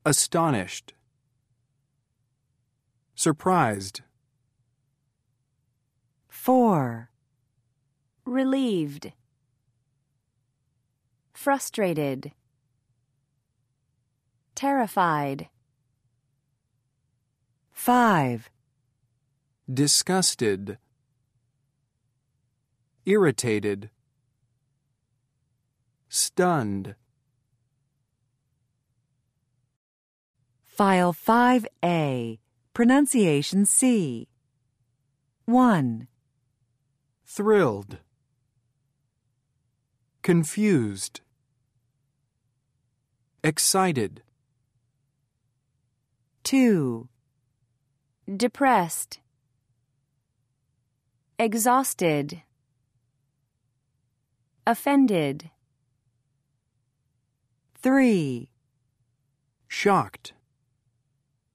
astonished, surprised. 4. Relieved, frustrated, terrified. 5. Disgusted, irritated, stunned. File 5A, Pronunciation C. 1. Thrilled, confused, excited. 2. Depressed, exhausted, offended. 3. Shocked,